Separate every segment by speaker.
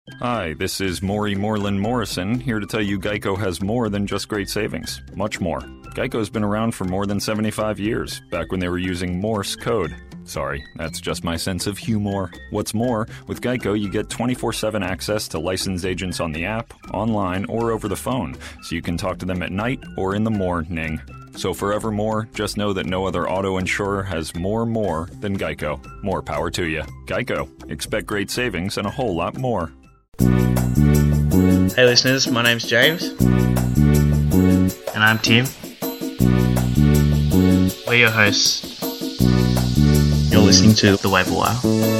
Speaker 1: Hi, this is Maury Moreland Morrison, here to tell you Geico has more than just great savings. Much more. Geico's been around for more than 75 years, back when they were using Morse code. Sorry, that's just my sense of humor. What's more, with Geico you get 24/7 access to licensed agents on the app, online, or over the phone, so you can talk to them at night or in the morning. So forevermore, just know that no other auto insurer has more than Geico. More power to you. Geico. Expect great savings and a whole lot more.
Speaker 2: Hey listeners, my name's James.
Speaker 3: And I'm Tim. We're your hosts.
Speaker 2: You're listening to
Speaker 3: The Waiver Wire.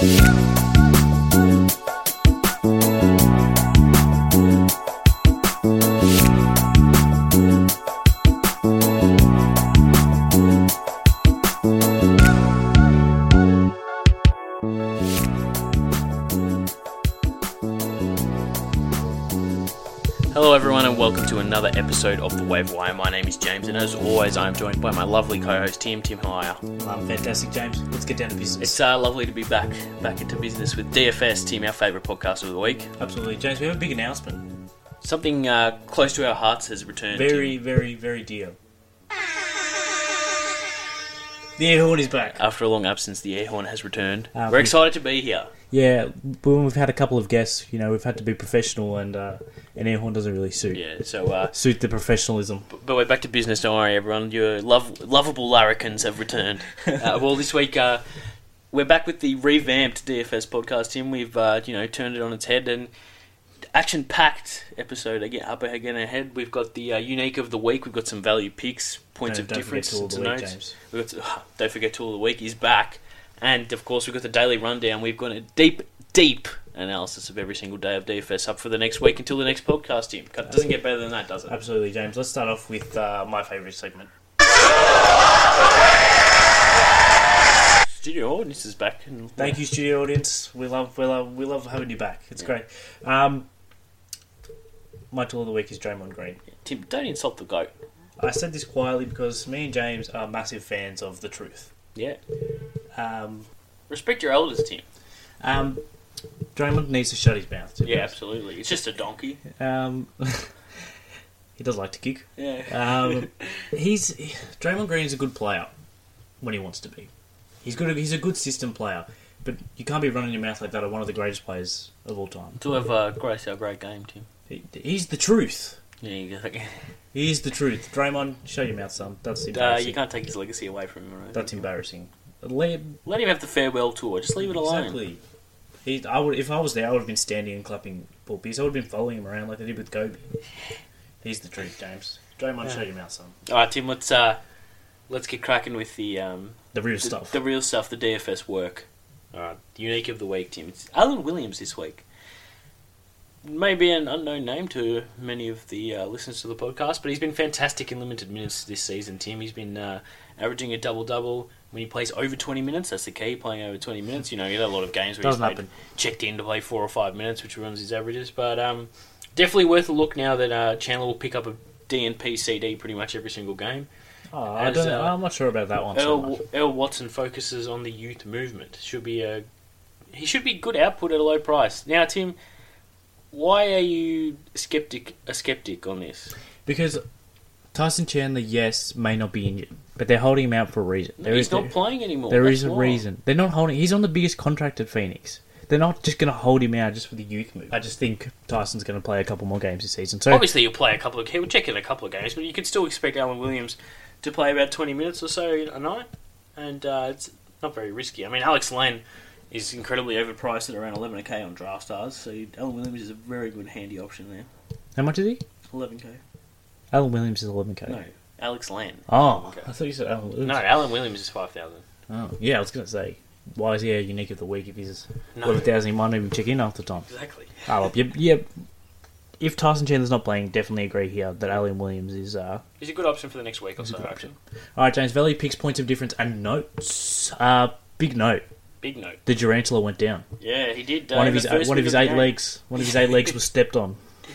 Speaker 3: Hello everyone and welcome to another episode of The Waiver Wire. My name is James and as always I'm joined by my lovely co-host Tim. Tim, how are you?
Speaker 4: I'm fantastic, James. Let's get down to business.
Speaker 3: It's lovely to be back into business with DFS, Tim, our favourite podcast of the week.
Speaker 4: Absolutely. James, we have a big announcement.
Speaker 3: Something close to our hearts has returned.
Speaker 4: Very,
Speaker 3: Tim.
Speaker 4: very, very dear. The air horn is back.
Speaker 3: After a long absence, the air horn has returned. We're
Speaker 4: we-
Speaker 3: excited to be here.
Speaker 4: Yeah, when we've had a couple of guests, we've had to be professional and an air horn doesn't really suit.
Speaker 3: Yeah, so...
Speaker 4: Suit the professionalism.
Speaker 3: But we're back to business, don't worry everyone. Your lovable larrikins have returned. Well, this week we're back with the revamped DFS podcast, Tim. We've turned it on its head and action-packed episode again ahead. We've got the unique of the week. We've got some value picks, points of difference
Speaker 4: Don't forget
Speaker 3: to
Speaker 4: Tool of the
Speaker 3: note.
Speaker 4: Week, James.
Speaker 3: Don't forget Tool of the Week is back. And, of course, we've got the daily rundown. We've got a deep analysis of every single day of DFS up for the next week until the next podcast, Tim. It doesn't get better than that, does it?
Speaker 4: Absolutely, James. Let's start off with my favourite segment.
Speaker 3: Studio audience is back. And
Speaker 4: Thank you, studio audience. We love having you back. It's great. My Tool of the Week is Draymond Green.
Speaker 3: Tim, don't insult the GOAT.
Speaker 4: I said this quietly because me and James are massive fans of the truth.
Speaker 3: Yeah.
Speaker 4: Um,
Speaker 3: Respect your elders, Tim.
Speaker 4: Draymond needs to shut his mouth.
Speaker 3: Yeah, absolutely. It's just a donkey.
Speaker 4: He does like to kick.
Speaker 3: Yeah.
Speaker 4: Draymond Green is a good player when he wants to be. He's a good system player, but you can't be running your mouth like that at one of the greatest players of all time.
Speaker 3: To have graced our great game, Tim.
Speaker 4: He's the truth.
Speaker 3: Yeah, you go.
Speaker 4: He is the truth. Draymond, shut your mouth, son. That's embarrassing.
Speaker 3: You can't take his legacy away from him, right?
Speaker 4: That's embarrassing. Let
Speaker 3: him have the farewell tour. Just leave it alone.
Speaker 4: Exactly. If I was there, I would have been standing and clapping Paul Pierce. I would have been following him around like they did with Kobe. He's the truth, James. Draymond, shut your mouth, son.
Speaker 3: All right, Tim. Let's get cracking with the
Speaker 4: real stuff.
Speaker 3: The real stuff. The DFS work. All right. The unique of the week, Tim. It's Alan Williams this week. Maybe an unknown name to many of the listeners to the podcast, but he's been fantastic in limited minutes this season, Tim. He's been averaging a double-double when he plays over 20 minutes. That's the key, playing over 20 minutes. You know, you had a lot of games where he's checked in to play 4 or 5 minutes, which runs his averages. But definitely worth a look now that Chandler will pick up a DNP CD pretty much every single game.
Speaker 4: I'm not sure about that one so much.
Speaker 3: Earl Watson focuses on the youth movement. He should be good output at a low price. Now, Tim... Why are you a skeptic on this?
Speaker 4: Because Tyson Chandler, yes, may not be injured, but they're holding him out for a reason.
Speaker 3: He's not playing anymore.
Speaker 4: There is a reason. They're not holding... He's on the biggest contract at Phoenix. They're not just going to hold him out just for the youth move. I just think Tyson's going to play a couple more games this season. So
Speaker 3: obviously, he'll play we'll check in a couple of games, but you can still expect Alan Williams to play about 20 minutes or so a night, and it's not very risky. I mean, Alex Len is incredibly overpriced at around 11k on DraftStars, so Alan Williams is a very good handy option there.
Speaker 4: how much is he?
Speaker 3: 11k.
Speaker 4: Alan Williams is 11k.
Speaker 3: No, Alex Len.
Speaker 4: Oh,
Speaker 3: 11K.
Speaker 4: I thought you said Alan Williams.
Speaker 3: No, Alan Williams is 5,000.
Speaker 4: Oh, yeah, I was going to say, why is he a unique of the week if he's
Speaker 3: No.
Speaker 4: 11,000? He might not even check in half the time.
Speaker 3: Exactly.
Speaker 4: Yeah. If Tyson Chandler's not playing, definitely agree here that Alan Williams is...
Speaker 3: He's a good option for the next week or so,
Speaker 4: option. All right, James, value picks, points of difference, and notes. Big note.
Speaker 3: Big note.
Speaker 4: The Durantula went down.
Speaker 3: Yeah, he did.
Speaker 4: One of his 8 legs. One of his 8 legs was stepped on.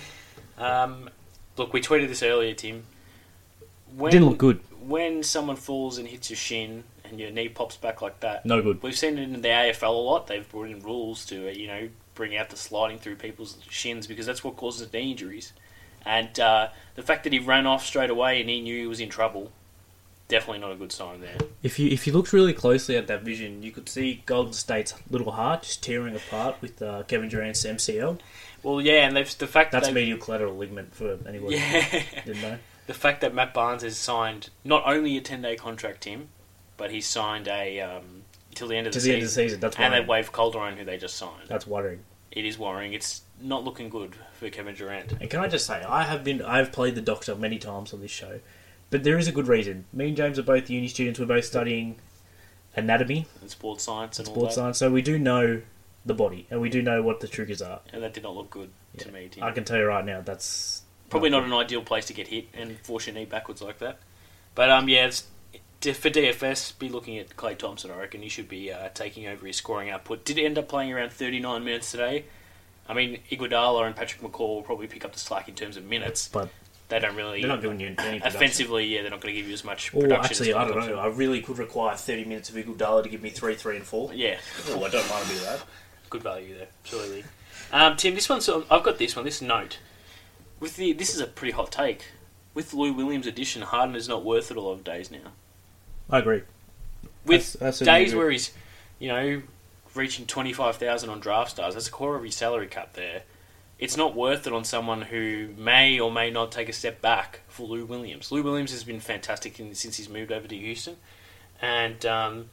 Speaker 3: Look, we tweeted this earlier, Tim.
Speaker 4: Didn't look good.
Speaker 3: When someone falls and hits your shin and your knee pops back like that,
Speaker 4: No good.
Speaker 3: We've seen it in the AFL a lot. They've brought in rules to bring out the sliding through people's shins because that's what causes knee injuries. And the fact that he ran off straight away and he knew he was in trouble, definitely not a good sign there.
Speaker 4: If you looked really closely at that vision, you could see Golden State's little heart just tearing apart with Kevin Durant's MCL.
Speaker 3: Well, yeah, and the fact
Speaker 4: That's
Speaker 3: that
Speaker 4: medial collateral ligament for anybody who didn't know.
Speaker 3: the fact that Matt Barnes has signed not only a 10-day contract, Tim, but he's signed a till the end of the season.
Speaker 4: That's
Speaker 3: and
Speaker 4: worrying.
Speaker 3: they waived Calderon, who they just signed.
Speaker 4: That's worrying.
Speaker 3: It is worrying. It's not looking good for Kevin Durant.
Speaker 4: And can I just say, I've played the doctor many times on this show, but there is a good reason. Me and James are both uni students. We're both studying anatomy,
Speaker 3: And sports science and all
Speaker 4: sports
Speaker 3: that.
Speaker 4: science, so we do know the body and we do know what the triggers are.
Speaker 3: And that did not look good to me, Tim.
Speaker 4: I can tell you right now, that's
Speaker 3: Probably not an ideal place to get hit and force your knee backwards like that. But yeah, for DFS, be looking at Klay Thompson. I reckon he should be taking over his scoring output. Did end up playing around 39 minutes today. I mean, Iguodala and Patrick McCall will probably pick up the slack in terms of minutes.
Speaker 4: But
Speaker 3: they don't really.
Speaker 4: they're not giving you any production.
Speaker 3: Offensively, yeah, they're not going to give you as much
Speaker 4: Or
Speaker 3: production.
Speaker 4: actually,
Speaker 3: as
Speaker 4: I
Speaker 3: Klay
Speaker 4: don't
Speaker 3: Thompson.
Speaker 4: know. I really could require 30 minutes of Iguodala to give me 3, 3, and 4.
Speaker 3: Yeah,
Speaker 4: Oh, I don't mind a bit of that.
Speaker 3: good value there, absolutely. Tim, this one's. I've got this one. This note. This is a pretty hot take. With Lou Williams' addition, Harden is not worth it a lot of days now.
Speaker 4: I agree.
Speaker 3: With
Speaker 4: That's
Speaker 3: days
Speaker 4: agree.
Speaker 3: where he's, reaching 25,000 on draft stars, that's a quarter of his salary cut there. It's not worth it on someone who may or may not take a step back for Lou Williams. Lou Williams has been fantastic since he's moved over to Houston. And,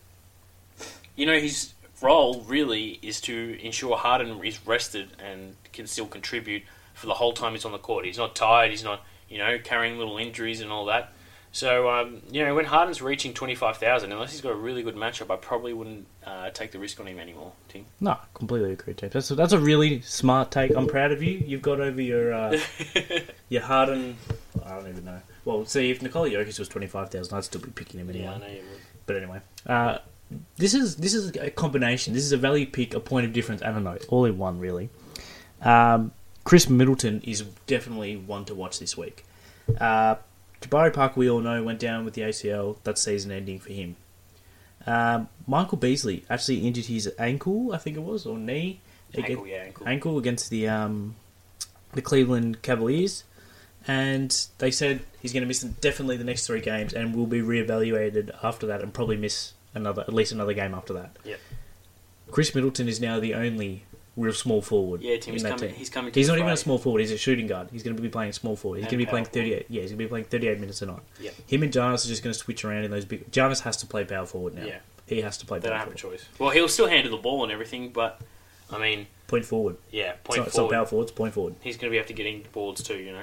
Speaker 3: his role really is to ensure Harden is rested and can still contribute for the whole time he's on the court. He's not tired, he's not, carrying little injuries and all that. So, when Harden's reaching 25,000, unless he's got a really good matchup, I probably wouldn't take the risk on him anymore, Tim.
Speaker 4: No, completely agree, James. That's a really smart take. I'm proud of you. You've got over your Harden. I don't even know. Well, see, if Nikola Jokic was 25,000, I'd still be picking him anyway.
Speaker 3: Yeah, I know you would.
Speaker 4: But anyway, this is a combination. This is a value pick, a point of difference, and a note, all in one, really. Chris Middleton is definitely one to watch this week. Jabari Parker, we all know, went down with the ACL. That's season ending for him. Michael Beasley actually injured his ankle, I think it was, or knee.
Speaker 3: Ankle.
Speaker 4: Ankle against the Cleveland Cavaliers. And they said he's going to miss definitely the next 3 games and will be reevaluated after that and probably miss at least another game after that.
Speaker 3: Yep.
Speaker 4: Chris Middleton is now the only real small forward.
Speaker 3: Yeah, Tim,
Speaker 4: in that team.
Speaker 3: he's coming to
Speaker 4: He's
Speaker 3: the
Speaker 4: not even a
Speaker 3: fray.
Speaker 4: small forward. He's a shooting guard. He's going to be playing small forward. He's
Speaker 3: And
Speaker 4: going to be playing
Speaker 3: power forward.
Speaker 4: 38. Yeah, he's going to be playing 38 minutes a night.
Speaker 3: Yep.
Speaker 4: Him and Giannis are just going to switch around in those big. Giannis has to play power forward now.
Speaker 3: Yeah.
Speaker 4: He has to play
Speaker 3: They
Speaker 4: power
Speaker 3: don't have a
Speaker 4: forward.
Speaker 3: choice. Well, he'll still handle the ball and everything, but, I mean,
Speaker 4: Point forward.
Speaker 3: yeah,
Speaker 4: It's
Speaker 3: point
Speaker 4: not
Speaker 3: forward.
Speaker 4: power forward. It's point forward.
Speaker 3: He's going to be able to get in boards too,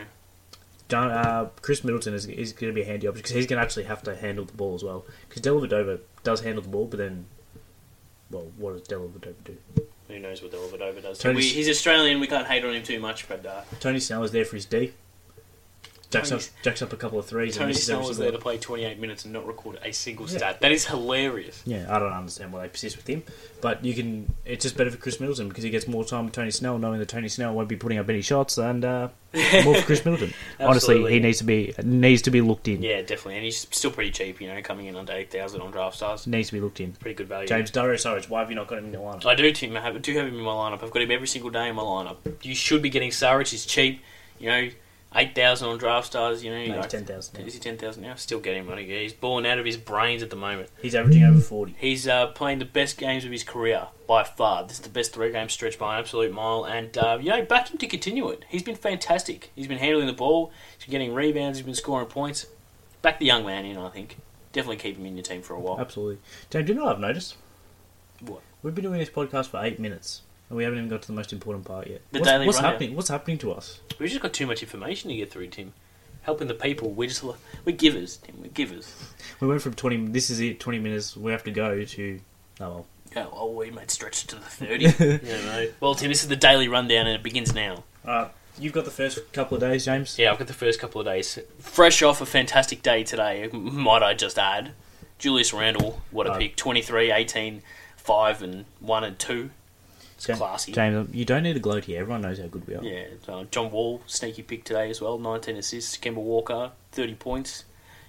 Speaker 4: Chris Middleton is going to be a handy option because he's going to actually have to handle the ball as well. Because Dellavedova does handle the ball, but then, well, what does Dellavedova do?
Speaker 3: Who knows what Dellavedova does.
Speaker 4: Tony's-
Speaker 3: He's Australian, we can't hate on him too much, but
Speaker 4: Tony Snell is there for his D. Jacks up a couple of threes.
Speaker 3: Tony
Speaker 4: and misses
Speaker 3: Snell
Speaker 4: every
Speaker 3: was
Speaker 4: single
Speaker 3: there to play 28 minutes and not record a single
Speaker 4: Yeah.
Speaker 3: stat. That is hilarious.
Speaker 4: Yeah, I don't understand why they persist with him, but it's just better for Chris Middleton because he gets more time with Tony Snell, knowing that Tony Snell won't be putting up any shots, and more for Chris Middleton. Honestly,
Speaker 3: Absolutely.
Speaker 4: he needs to be looked in.
Speaker 3: Yeah, definitely. And he's still pretty cheap, coming in under 8,000 on draft stars.
Speaker 4: Needs to be looked in.
Speaker 3: Pretty good value.
Speaker 4: James Dario Saric, why have you not got him in your lineup?
Speaker 3: I do, Tim. I do have him in my lineup. I've got him every single day in my lineup. You should be getting Saric. He's cheap. 8,000 on draft stars.
Speaker 4: No, he's 10,000.
Speaker 3: Is he 10,000 now? Still getting money. Yeah, he's balling out of his brains at the moment.
Speaker 4: He's averaging over 40.
Speaker 3: He's playing the best games of his career by far. This is the best 3-game stretch by an absolute mile. And, back him to continue it. He's been fantastic. He's been handling the ball. He's been getting rebounds. He's been scoring points. Back the young man in, I think. Definitely keep him in your team for a while.
Speaker 4: Absolutely. James, do you know what I've noticed?
Speaker 3: What?
Speaker 4: We've been doing this podcast for 8 minutes, and we haven't even got to the most important part yet.
Speaker 3: The daily
Speaker 4: what's
Speaker 3: rundown.
Speaker 4: happening? What's happening to us?
Speaker 3: We've just got too much information to get through, Tim. Helping the people. We're givers, Tim. We're givers.
Speaker 4: We went from 20. This is it. 20 minutes. We have to go to. Oh well.
Speaker 3: Oh, we might stretch to the 30. Well, Tim, this is the daily rundown, and it begins now.
Speaker 4: You've got the first couple of days, James.
Speaker 3: Yeah, I've got the first couple of days. Fresh off a fantastic day today, might I just add. Julius Randle, what a pick. 23, 18, 5, and 1 and 2. It's classy.
Speaker 4: James, you don't need to gloat here. Everyone knows how good we are.
Speaker 3: Yeah, John Wall, sneaky pick today as well. 19 assists. Kemba Walker, 30 points.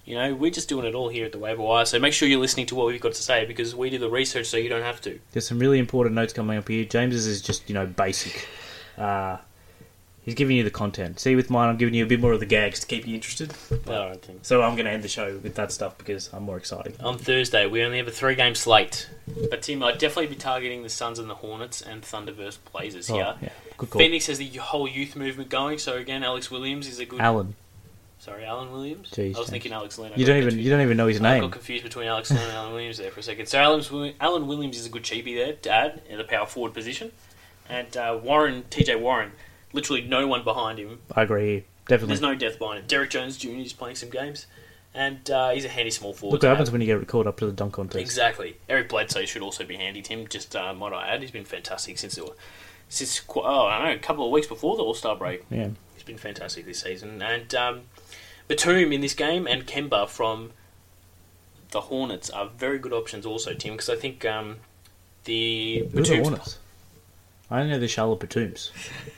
Speaker 3: You know, we're just doing it all here at the Waiver Wire, so make sure you're listening to what we've got to say because we do the research so you don't have to.
Speaker 4: There's some really important notes coming up here. James's is just, basic. He's giving you the content. See, with mine, I'm giving you a bit more of the gags to keep you interested.
Speaker 3: I don't think.
Speaker 4: So I'm going to end the show with that stuff because I'm more excited.
Speaker 3: On Thursday, we only have a 3-game slate. But, Tim, I'd definitely be targeting the Suns and the Hornets and Thunder vs. Blazers here.
Speaker 4: Yeah, good call.
Speaker 3: Phoenix has the whole youth movement going, so again, Alex Williams is a good...
Speaker 4: Alan
Speaker 3: Williams?
Speaker 4: Jeez,
Speaker 3: I was
Speaker 4: James.
Speaker 3: thinking Alex Leno.
Speaker 4: You don't even know his
Speaker 3: I
Speaker 4: name.
Speaker 3: got confused between Alex Leno and Alan Williams there for a second. So Alan Williams is a good cheapie there to add in the power forward position. And TJ Warren, literally no one behind him.
Speaker 4: I agree. Definitely.
Speaker 3: There's no depth behind him. Derek Jones Jr. is playing some games. And he's a handy small forward.
Speaker 4: Look what happens when you get called up to the dunk contest.
Speaker 3: Exactly. Eric Bledsoe should also be handy, Tim. Just might I add, he's been fantastic since a couple of weeks before the All-Star break.
Speaker 4: Yeah.
Speaker 3: He's been fantastic this season. And Batum in this game and Kemba from the Hornets are very good options also, Tim, because I think
Speaker 4: Who are the
Speaker 3: Batum's...
Speaker 4: Hornets? I don't know the Charlotte Batums.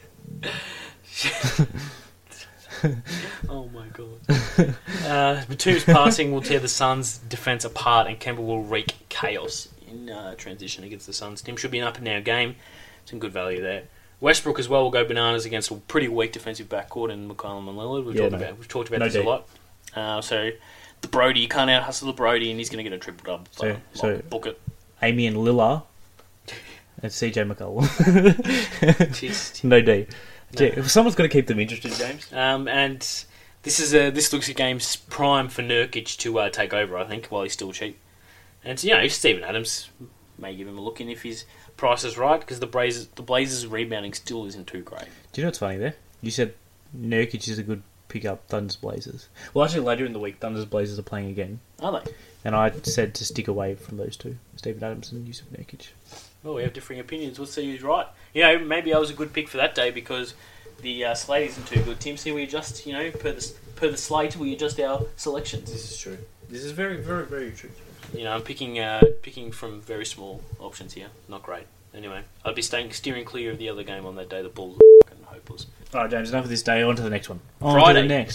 Speaker 3: Oh my god. Batum's passing will tear the Suns' defence apart and Kemba will wreak chaos in transition against the Suns. Tim should be an up and down game. Some good value there. Westbrook as well will go bananas against a pretty weak defensive backcourt in McCollum and Lillard. We've talked about this a lot. So the Brody, you can't out hustle the Brody and he's going to get a triple double. So book it.
Speaker 4: Amy and Lillard and CJ McCollum.
Speaker 3: Jeez.
Speaker 4: No D. No. Someone's got to keep them interested, James.
Speaker 3: And this looks a game prime for Nurkic to take over, I think, while he's still cheap. And Steven Adams may give him a look in if his price is right, because the Blazers' rebounding still isn't too great.
Speaker 4: Do you know what's funny there? You said Nurkic is a good pickup, Thunder's Blazers. Well, actually, later in the week, Thunder's Blazers are playing again.
Speaker 3: Are they?
Speaker 4: And I said to stick away from those two, Steven Adams and Yusuf Nurkic.
Speaker 3: Well, we have differing opinions. We'll see who's right. Maybe I was a good pick for that day because the slate isn't too good. Tim, see, we adjust, per the slate, we adjust our selections.
Speaker 4: This is true. This is very, very, very true.
Speaker 3: I'm picking from very small options here. Not great. Anyway, I'd be steering clear of the other game on that day. The Bulls are fucking hopeless.
Speaker 4: Alright, James, enough of this day. On to the next one.
Speaker 3: Friday.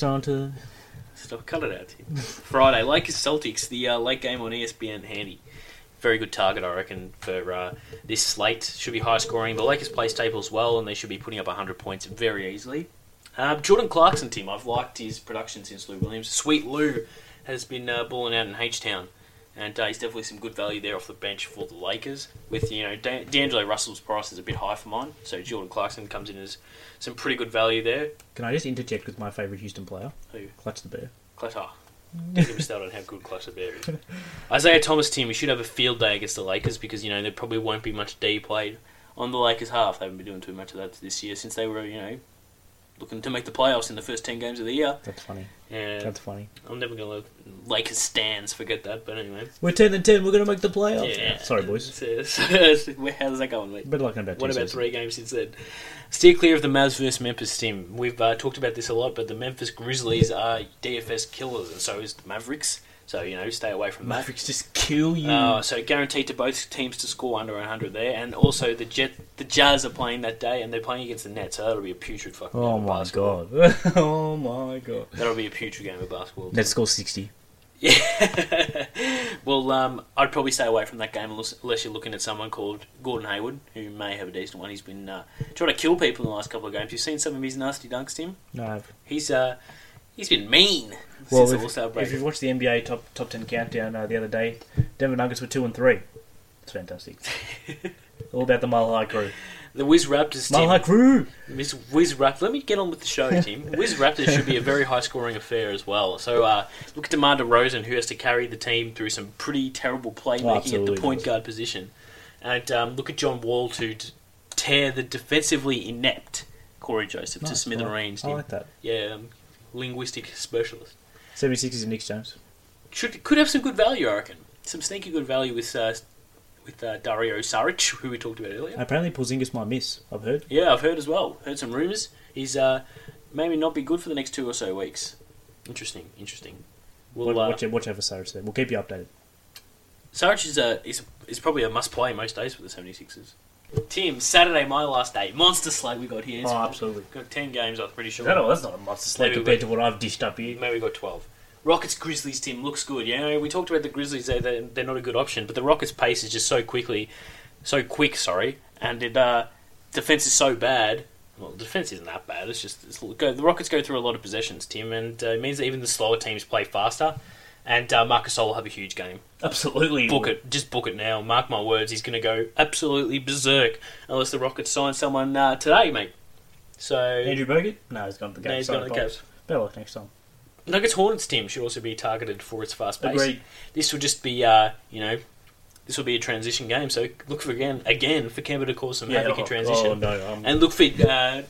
Speaker 4: Stop,
Speaker 3: cut it out, Tim. Friday, Lakers Celtics, the late game on ESPN handy. Very good target, I reckon, for this slate. Should be high scoring. The Lakers play Staples well, and they should be putting up 100 points very easily. Jordan Clarkson, Tim, I've liked his production since Lou Williams. Sweet Lou has been balling out in H-Town, and he's definitely some good value there off the bench for the Lakers. With D'Angelo Russell's price is a bit high for mine, so Jordan Clarkson comes in as some pretty good value there.
Speaker 4: Can I just interject with my favourite Houston player?
Speaker 3: Who?
Speaker 4: Clutch the Bear.
Speaker 3: Don't get me started on how good Clutch the Bear is. Isaiah Thomas, Tim, we should have a field day against the Lakers because, there probably won't be much D played on the Lakers half. They haven't been doing too much of that this year since they were, looking to make the playoffs in the first 10 games of the year.
Speaker 4: That's funny.
Speaker 3: Yeah,
Speaker 4: That's funny.
Speaker 3: I'm never going to let Lakers stands forget that, but anyway.
Speaker 4: We're 10-10, we're going to make the playoffs.
Speaker 3: Yeah.
Speaker 4: Sorry, boys.
Speaker 3: How's that going, mate?
Speaker 4: Better luck in about 2
Speaker 3: What about
Speaker 4: seasons.
Speaker 3: 3 games since then? Steer clear of the Mavs versus Memphis team. We've talked about this a lot, but the Memphis Grizzlies are DFS killers, and so is the Mavericks. So, stay away from that.
Speaker 4: Mavericks just kill you.
Speaker 3: So guaranteed to both teams to score under 100 there, and also the Jazz are playing that day, and they're playing against the Nets, so that'll be a putrid fucking game of basketball.
Speaker 4: God. Oh my god.
Speaker 3: That'll be a putrid game of basketball.
Speaker 4: Nets score 60.
Speaker 3: Yeah. Well, I'd probably stay away from that game unless you're looking at someone called Gordon Hayward, who may have a decent one. He's been trying to kill people in the last couple of games. You've seen some of his nasty dunks, Tim?
Speaker 4: No, I have.
Speaker 3: He's been mean
Speaker 4: Well,
Speaker 3: since the All-Star break.
Speaker 4: if you've watched the NBA top 10 countdown the other day, Denver Nuggets were 2-3. It's fantastic. All about the Mile High Crew.
Speaker 3: The Wiz Raptors,
Speaker 4: Mile
Speaker 3: Tim.
Speaker 4: High Crew!
Speaker 3: Wiz Raptors. Let me get on with the show, Tim. Wiz Raptors should be a very high-scoring affair as well. So look at DeMar DeRozan, who has to carry the team through some pretty terrible playmaking at the point guard position. And look at John Wall to tear the defensively inept Corey Joseph to smithereens.
Speaker 4: I like that.
Speaker 3: Yeah, linguistic specialist.
Speaker 4: 76ers and Knicks, James.
Speaker 3: Could have some good value, I reckon. Some sneaky good value with Dario Saric, who we talked about earlier.
Speaker 4: Apparently Porzingis might miss, I've heard.
Speaker 3: Yeah, I've heard as well. Heard some rumours. He's maybe not be good for the next 2 or so weeks. Interesting. We'll
Speaker 4: Watch out for Saric there. We'll keep you updated.
Speaker 3: Saric is probably a must-play most days for the 76ers. Tim, Saturday, my last day. Monster slate we got here.
Speaker 4: Oh, absolutely.
Speaker 3: Got 10 games, I'm pretty sure.
Speaker 4: That's not a monster slate
Speaker 3: Maybe
Speaker 4: compared to what I've dished up here.
Speaker 3: Maybe we got 12. Rockets Grizzlies team looks good. You know, we talked about the Grizzlies; they're not a good option, but the Rockets' pace is just so quick. And defense is so bad. Well, defense isn't that bad. The Rockets go through a lot of possessions, Tim, and it means that even the slower teams play faster. And Marcus Gasol will have a huge game.
Speaker 4: Absolutely.
Speaker 3: Book it now. Mark my words, he's going to go absolutely berserk unless the Rockets sign someone today, mate. So
Speaker 4: Andrew Bogut? No, he's gone to the Cavs.
Speaker 3: No, he's gone to the Cavs.
Speaker 4: Better luck next time.
Speaker 3: Nuggets Hornets team should also be targeted for its fast pace.
Speaker 4: Agreed.
Speaker 3: This will just be, this will be a transition game. So look for again for Kemba to cause some havoc in transition.
Speaker 4: Oh no!
Speaker 3: And look for Nikola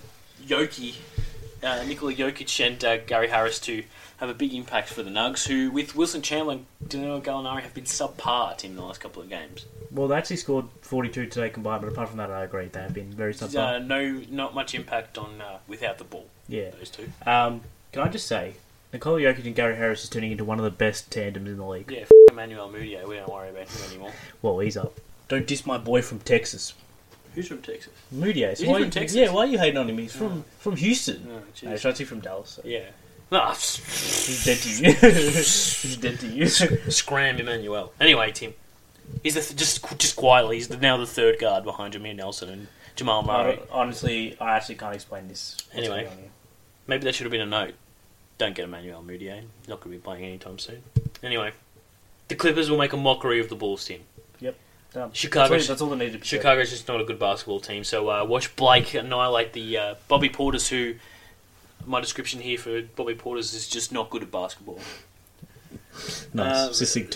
Speaker 3: Jokic and Gary Harris to have a big impact for the Nugs, who with Wilson Chandler and Danilo Gallinari have been subpar in the last couple of games.
Speaker 4: Well, they actually scored 42 today combined, but apart from that, I agree they have been very subpar.
Speaker 3: Not much impact on without the ball.
Speaker 4: Yeah,
Speaker 3: those two.
Speaker 4: Can I just say, Nikola Jokic and Gary Harris is turning into one of the best tandems in the league.
Speaker 3: Yeah, Emmanuel Mudiay. We don't worry about him anymore.
Speaker 4: Well, he's up. Don't diss my boy from Texas.
Speaker 3: Who's from Texas?
Speaker 4: Mudiay.
Speaker 3: Is he from Texas?
Speaker 4: Yeah, why are you hating on him? He's from Houston.
Speaker 3: Oh,
Speaker 4: No, he's actually from Dallas. So.
Speaker 3: Yeah. No,
Speaker 4: he's dead to you. He's dead to you.
Speaker 3: Scram Emmanuel. Anyway, Tim. He's just quietly. He's now the third guard behind Jameer Nelson and Jamal Murray.
Speaker 4: Honestly, I actually can't explain this.
Speaker 3: Anyway, maybe that should have been a note. Don't get Emmanuel Mudiay. Not going to be playing anytime soon. Anyway, the Clippers will make a mockery of the Bulls team.
Speaker 4: Yep.
Speaker 3: Chicago.
Speaker 4: That's all that needed to be said.
Speaker 3: Chicago's just not a good basketball team. So watch Blake annihilate the Bobby Portis, who my description here for Bobby Portis is just not good at basketball.
Speaker 4: Nice. Succinct.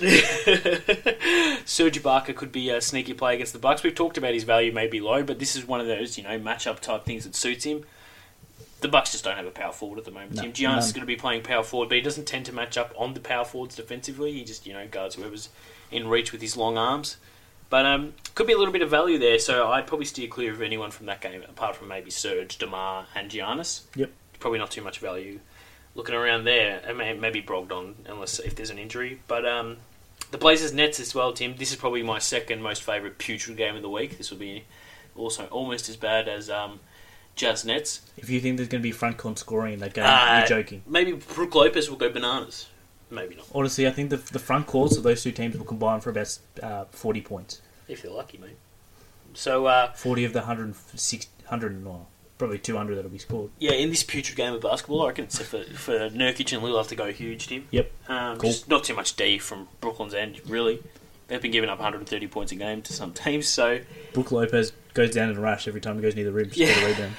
Speaker 3: Serge Ibaka could be a sneaky play against the Bucks. We've talked about his value may be low, but this is one of those matchup type things that suits him. The Bucks just don't have a power forward at the moment.
Speaker 4: No,
Speaker 3: Tim Giannis is going to be playing power forward, but he doesn't tend to match up on the power forwards defensively. He just guards whoever's in reach with his long arms. But could be a little bit of value there, so I'd probably steer clear of anyone from that game, apart from maybe Serge, DeMar, and Giannis.
Speaker 4: Yep.
Speaker 3: Probably not too much value looking around there, and maybe Brogdon, if there's an injury. But the Blazers Nets as well, Tim. This is probably my second most favourite putrid game of the week. This will be also almost as bad as Jazz Nets.
Speaker 4: If you think there's going to be front court scoring in that game, you're joking.
Speaker 3: Maybe Brook Lopez will go bananas. Maybe not.
Speaker 4: Honestly, I think the front courts of those two teams will combine for about 40 points.
Speaker 3: If they're lucky, mate. So
Speaker 4: 40 of the 100, well, probably 200 that'll be scored.
Speaker 3: Yeah, in this putrid game of basketball, I reckon it's for Nurkic and Lil have to go huge, Tim.
Speaker 4: Yep.
Speaker 3: Cool.
Speaker 4: Just
Speaker 3: not too much D from Brooklyn's end, really. They've been giving up 130 points a game to some teams, so...
Speaker 4: Brook Lopez goes down in a rash every time he goes near the rim to get a rebound.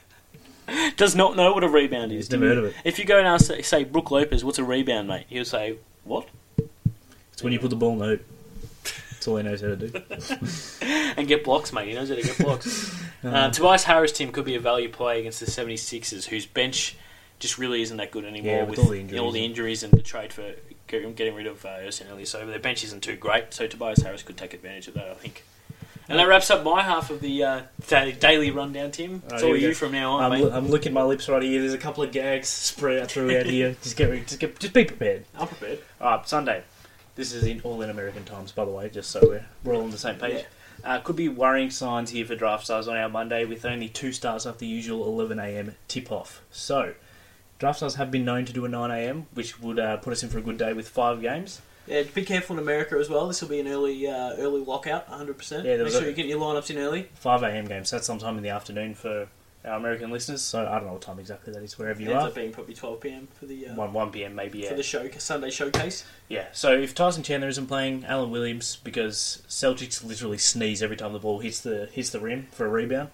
Speaker 3: Does not know what a rebound is.
Speaker 4: He's never heard of it.
Speaker 3: If you go and ask, say, Brook Lopez, what's a rebound, mate? He'll say, what?
Speaker 4: It's when you put the ball in the hoop. That's all he knows how to do.
Speaker 3: And get blocks, mate. He knows how to get blocks. Tobias Harris, Tim, could be a value play against the 76ers, whose bench just really isn't that good anymore
Speaker 4: with all the
Speaker 3: injuries and the trade for getting rid of Ersin earlier. So their bench isn't too great, so Tobias Harris could take advantage of that, I think. And that wraps up my half of the daily rundown, Tim. It's all you from now on, mate.
Speaker 4: I'm licking my lips right here. There's a couple of gags spread out throughout here. Just be prepared.
Speaker 3: I'm prepared.
Speaker 4: Alright, Sunday. This is all in American times, by the way, just so we're all on the same page. Yeah. Could be worrying signs here for draft stars on our Monday, with only 2 starts after the usual 11 a.m. tip-off. So, draft stars have been known to do a 9 a.m, which would put us in for a good day with 5 games.
Speaker 3: Yeah, be careful in America as well. This will be an early lockout, 100%. Yeah, make sure you get your lineups in early.
Speaker 4: 5 a.m. games. That's sometime in the afternoon for our American listeners. So I don't know what time exactly that is, wherever you are.
Speaker 3: Ends up being probably 12 p.m. for the
Speaker 4: 1 p.m. maybe. Yeah.
Speaker 3: For the Sunday showcase.
Speaker 4: Yeah. So if Tyson Chandler isn't playing, Alan Williams, because Celtics literally sneeze every time the ball hits the rim for a rebound.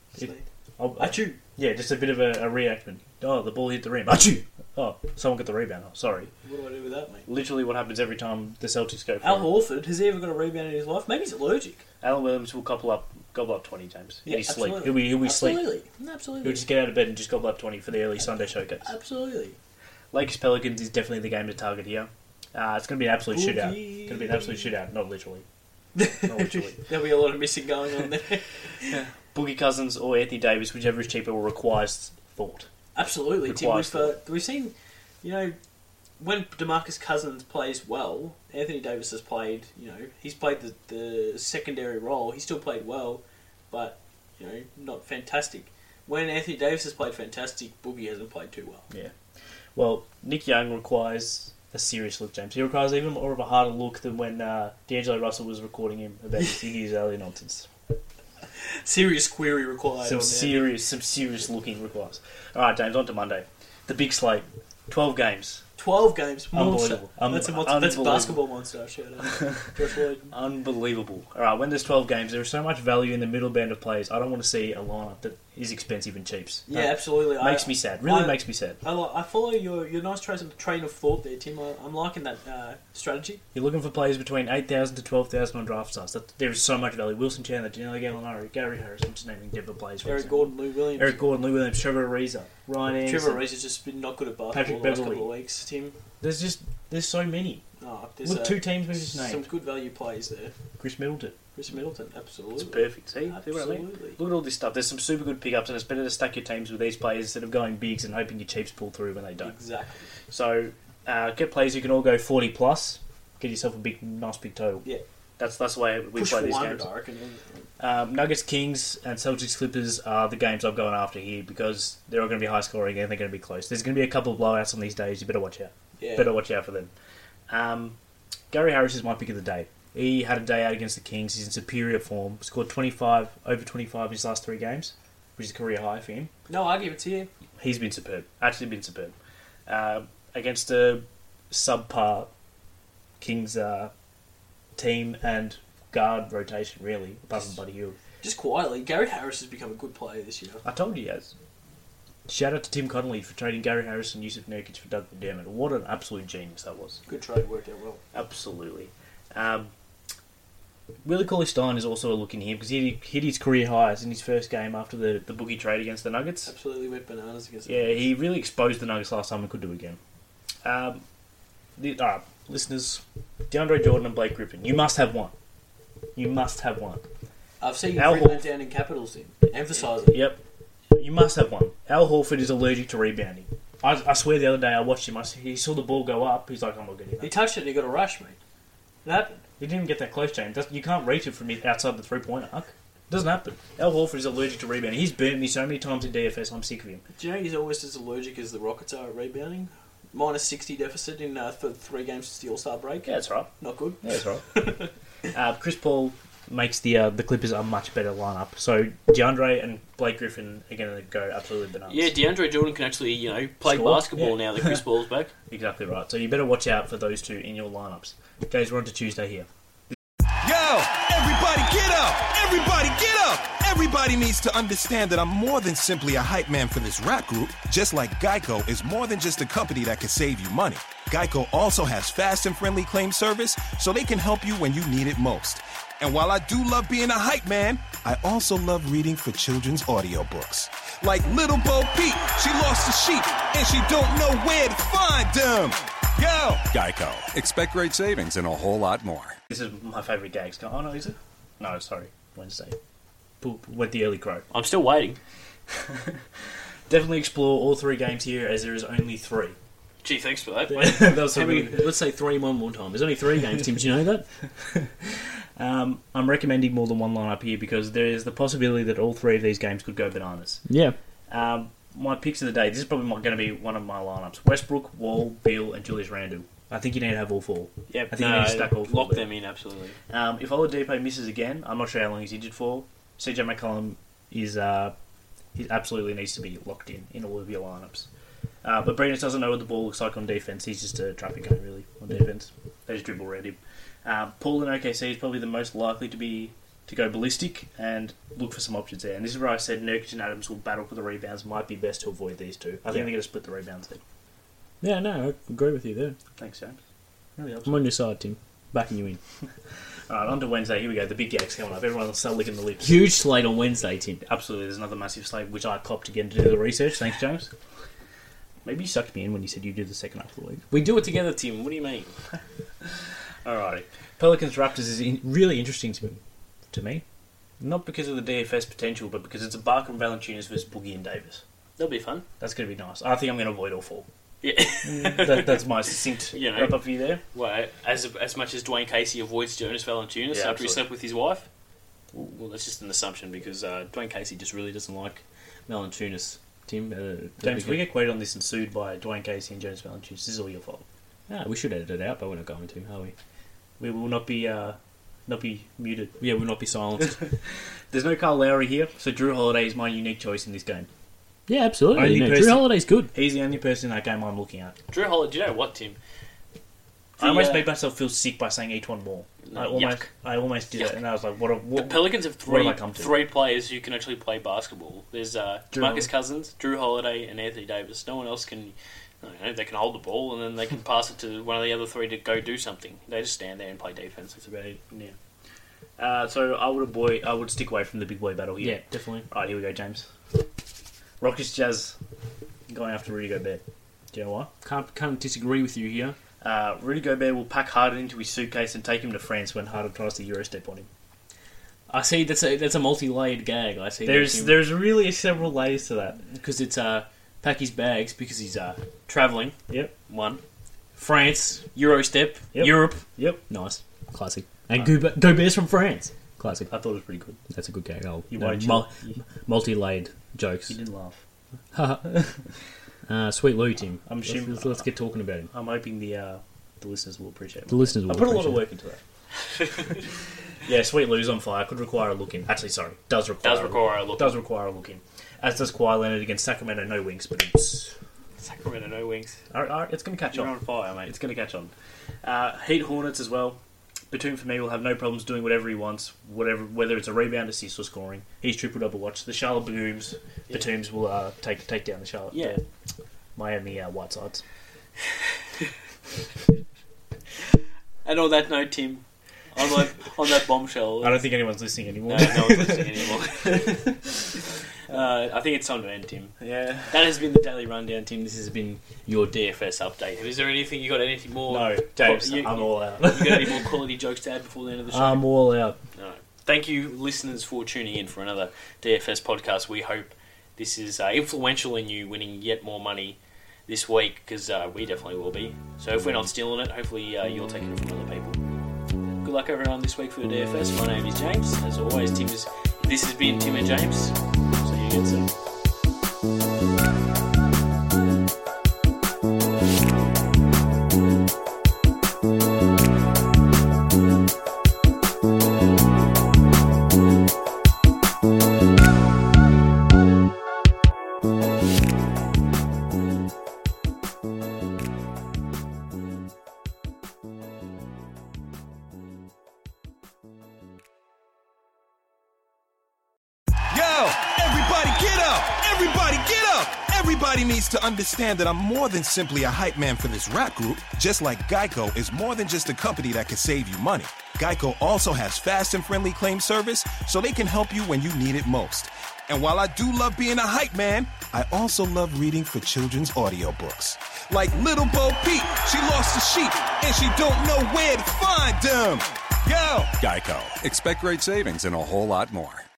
Speaker 4: Achoo! Yeah, just a bit of a reaction. Oh, the ball hit the rim. Achoo! Oh, someone got the rebound. Oh, sorry.
Speaker 3: What do I do with that, mate?
Speaker 4: Literally what happens every time the Celtics go for
Speaker 3: Al Horford, has he ever got a rebound in his life? Maybe he's allergic.
Speaker 4: Alan Williams will gobble up 20 times.
Speaker 3: Yeah,
Speaker 4: in his sleep.
Speaker 3: Absolutely.
Speaker 4: He'll be sleep.
Speaker 3: Absolutely.
Speaker 4: He'll just get out of bed and just gobble up 20 for the early Sunday showcase.
Speaker 3: Absolutely.
Speaker 4: Lakers Pelicans is definitely the game to target here. It's going to be an absolute shootout. It's going to be an absolute shootout, not literally.
Speaker 3: There'll be a lot of missing going on there.
Speaker 4: Yeah. Boogie Cousins or Anthony Davis, whichever is cheaper, requires thought.
Speaker 3: Absolutely, Tim. We've seen, when DeMarcus Cousins plays well, Anthony Davis has played, he's played the secondary role. He still played well, but, not fantastic. When Anthony Davis has played fantastic, Boogie hasn't played too well.
Speaker 4: Yeah. Well, Nick Young requires a serious look, James. He requires even more of a harder look than when D'Angelo Russell was recording him about his Iggy Azalea nonsense.
Speaker 5: Serious query required.
Speaker 4: Some serious looking requires. All right, James, on to Monday. The big slate. 12 games.
Speaker 5: 12 games. Monster.
Speaker 4: Unbelievable.
Speaker 5: That's a basketball monster. Shout out. Josh Lloyd.
Speaker 4: Unbelievable. All right, when there's 12 games, there is so much value in the middle band of players. I don't want to see a lineup that is expensive and cheaps.
Speaker 5: Yeah, absolutely.
Speaker 4: Makes me sad. Really makes me sad.
Speaker 5: I follow your nice train of thought there, Tim. I'm liking that strategy.
Speaker 4: You're looking for players between 8,000 to 12,000 on draft stars. There is so much value. Wilson Chandler, Danilo Gallinari, Gary Harris. I'm just naming Denver players.
Speaker 5: Eric Gordon, Lou Williams.
Speaker 4: Trevor Ariza, Ryan Anderson.
Speaker 5: Trevor Ariza's just been not good at basketball
Speaker 4: Patrick
Speaker 5: the last
Speaker 4: Beverley.
Speaker 5: couple of weeks, Tim.
Speaker 4: There's so many.
Speaker 5: There's
Speaker 4: Look, 2 teams we just named.
Speaker 5: Some good value plays there.
Speaker 4: Chris Middleton.
Speaker 5: Absolutely.
Speaker 4: It's perfect. See what I mean?
Speaker 5: Absolutely.
Speaker 4: Look at all this stuff. There's some super good pickups, and it's better to stack your teams with these players instead of going bigs and hoping your cheaps pull through when they don't.
Speaker 5: Exactly.
Speaker 4: So get players who can all go 40 plus. Get yourself a nice big total.
Speaker 5: Yeah.
Speaker 4: That's the way we play these games.
Speaker 5: I reckon.
Speaker 4: Nuggets, Kings, and Celtics, Clippers are the games I'm going after here because they're all going to be high scoring and they're going to be close. There's going to be a couple of blowouts on these days. You better watch out.
Speaker 5: Yeah.
Speaker 4: Better watch out for them. Gary Harris is my pick of the day. He had a day out against the Kings. He's in superior form. Scored over 25 in his last 3 games, which is a career high for him.
Speaker 5: No, I give it to you.
Speaker 4: He's been superb. Actually been superb. Against a subpar Kings team and guard rotation, really, apart from Buddy Hield.
Speaker 5: Just quietly, Gary Harris has become a good player this year.
Speaker 4: I told you he has. Shout out to Tim Connolly for trading Gary Harris and Yusuf Nurkic for Doug McDermott. What an absolute genius that was.
Speaker 5: Good trade, worked out well.
Speaker 4: Absolutely. Willie Cauley-Stein is also a look in here because he hit his career highs in his first game after the boogie trade against the Nuggets.
Speaker 5: Absolutely went bananas against the
Speaker 4: Yeah, he really exposed the Nuggets last time and could do again. Alright, listeners, DeAndre Jordan and Blake Griffin. You must have one. You must have one.
Speaker 5: I've seen you
Speaker 4: Al
Speaker 5: bring that down in capitals, Tim. Emphasise it.
Speaker 4: Yep. You must have one. Al Horford is allergic to rebounding. I swear the other day I watched him. He saw the ball go up. He's like, I'm not getting that.
Speaker 5: He touched it and he got a rush, mate. It happened.
Speaker 4: He didn't even get that close, James. You can't reach it from outside the three-point arc. It doesn't happen. Al Horford is allergic to rebounding. He's burnt me so many times in DFS, I'm sick of him.
Speaker 5: Do you know he's almost as allergic as the Rockets are at rebounding? Minus 60 deficit in for 3 games since the All-Star break.
Speaker 4: Yeah, that's right.
Speaker 5: Not good.
Speaker 4: Yeah, that's right. Chris Paul makes the Clippers a much better lineup. So DeAndre and Blake Griffin are going to go absolutely bananas.
Speaker 3: Yeah, DeAndre Jordan can actually, play
Speaker 4: Score.
Speaker 3: basketball now that Chris Paul's back.
Speaker 4: Exactly right. So you better watch out for those 2 in your lineups. Guys, we're on to Tuesday here.
Speaker 6: Yo, everybody get up! Everybody get up! Everybody needs to understand that I'm more than simply a hype man for this rap group, just like Geico is more than just a company that can save you money. Geico also has fast and friendly claim service, so they can help you when you need it most. And while I do love being a hype man, I also love reading for children's audiobooks. Like Little Bo Peep, she lost a sheep, and she don't know where to find them. Yo!
Speaker 7: Geico. Expect great savings and a whole lot more.
Speaker 4: This is my favourite gags. Oh, no, is it? No, sorry. Wednesday. Went the early crow.
Speaker 3: I'm still waiting.
Speaker 4: Definitely explore all 3 games here, as there is only 3.
Speaker 3: Gee, thanks for that.
Speaker 4: That was
Speaker 5: How many,
Speaker 4: something.
Speaker 5: let's say 3 one more time. There's only 3 games, Tim. Did you know that?
Speaker 4: I'm recommending more than one lineup here because there is the possibility that all 3 of these games could go bananas.
Speaker 5: Yeah.
Speaker 4: My picks of the day, this is probably going to be one of my lineups. Westbrook, Wall, Beal, and Julius Randle. I think you need to have all 4.
Speaker 3: Yeah,
Speaker 4: I think you need to stack all 4.
Speaker 3: lock them in, absolutely.
Speaker 4: If Oladipo misses again, I'm not sure how long he's injured for. CJ McCollum is he absolutely needs to be locked in all of your lineups. But Brendan doesn't know what the ball looks like on defense. He's just a traffic cone, really, on defense. They just dribble around him. Paul in OKC is probably the most likely to go ballistic and look for some options there. And this is where I said Nurkic and Adams will battle for the rebounds. Might be best to avoid these 2. I think they're going to split the rebounds there.
Speaker 5: Yeah, no, I agree with you there.
Speaker 4: Thanks, James. Really helps.
Speaker 5: I'm on your side, Tim. Backing you in.
Speaker 4: Alright, on to Wednesday. Here we go. The big gags coming up. Everyone will start licking the lips.
Speaker 5: Huge slate on Wednesday, Tim.
Speaker 4: Absolutely. There's another massive slate, which I copped again to do the research. Thanks, James. Maybe you sucked me in when you said you do the second half of the week.
Speaker 3: We do it together, Tim. What do you mean?
Speaker 4: Alrighty. Pelicans Raptors is really interesting to me. Not because of the DFS potential, but because it's a Barker and Valanciunas versus Boogie and Davis.
Speaker 3: That'll be fun.
Speaker 4: That's going to be nice. I think I'm going to avoid all 4.
Speaker 3: Yeah.
Speaker 4: That's my succinct wrap up for you there.
Speaker 3: Well, as much as Dwayne Casey avoids Jonas Valanciunas after he slept with his wife, well, that's just an assumption because Dwayne Casey just really doesn't like Valanciunas. Tim,
Speaker 4: James, we get quoted on this and sued by Dwayne Casey and Jonas Valanciunas. This is all your fault. We should edit it out, but we're not going to, are we? We will not be muted. Yeah, we'll not be silenced. There's no Kyle Lowry here, so Drew Holiday is my unique choice in this game. Yeah, absolutely. Drew Holiday's good. He's the only person in that game I'm looking at.
Speaker 3: Drew Holiday, do you know what, Tim?
Speaker 4: I almost made myself feel sick by saying E'Twaun Moore. I almost did it, and I was like, "What?"
Speaker 3: The Pelicans have three players who can actually play basketball. There's Marcus Cousins, Drew Holiday, and Anthony Davis. No one else can. They can hold the ball, and then they can pass it to one of the other three to go do something. They just stand there and play defense. That's about it.
Speaker 4: Yeah. So I would stick away from the big boy battle here. Yeah, definitely. All right, here we go, James. Rockets Jazz going after Rudy Gobert. Do you know why? Can't disagree with you here. Rudy Gobert will pack Harden into his suitcase and take him to France when Harden tries to Eurostep on him. I see. That's a multi-layered gag. I see. There's really several layers to that because it's pack his bags because he's travelling. Yep. One. France, Eurostep, Europe. Yep. Nice. Classic. And Gobert's from France. Classic. I thought it was pretty good. That's a good gag. Multi-layered jokes. You didn't laugh. Sweet Lou, Tim. Let's get talking about him. I'm hoping the listeners will appreciate it. The listeners will. I put a lot of work into that. Yeah, Sweet Lou's on fire. Could require a look in. Actually, sorry, does require a look in. As does Kawhi Leonard against Sacramento. No wings, but it's
Speaker 3: Sacramento no wings.
Speaker 4: All right, it's going to catch on.
Speaker 3: You're on fire, mate.
Speaker 4: It's going to catch on. Heat Hornets as well. Batum for me will have no problems doing whatever he wants, whether it's a rebound, assist, or scoring. He's triple-double watch. The Charlotte Batums will take down the Charlotte. Yeah. Miami Whitesides.
Speaker 3: And on that note, Tim, on that bombshell...
Speaker 4: I don't think anyone's listening anymore.
Speaker 3: No one's listening anymore. I think it's time to end, Tim.
Speaker 4: Yeah.
Speaker 3: That has been the Daily Rundown, Tim. This has been your DFS update. Is there anything, you got anything more?
Speaker 4: No, James, I'm all out.
Speaker 3: You got any more quality jokes to add before the end of the show?
Speaker 4: I'm all out.
Speaker 3: No. Thank you, listeners, for tuning in for another DFS podcast. We hope this is influential in you winning yet more money this week, because we definitely will be. So if we're not stealing it, hopefully you're taking it from other people. Good luck, everyone, this week for DFS. My name is James. As always, this has been Tim and James. See you again soon.
Speaker 6: Everybody needs to understand that I'm more than simply a hype man for this rap group, just like Geico is more than just a company that can save you money. Geico also has fast and friendly claim service, so they can help you when you need it most. And while I do love being a hype man, I also love reading for children's audiobooks. Like Little Bo Peep, she lost a sheep, and she don't know where to find them. Yo!
Speaker 7: Geico. Expect great savings and a whole lot more.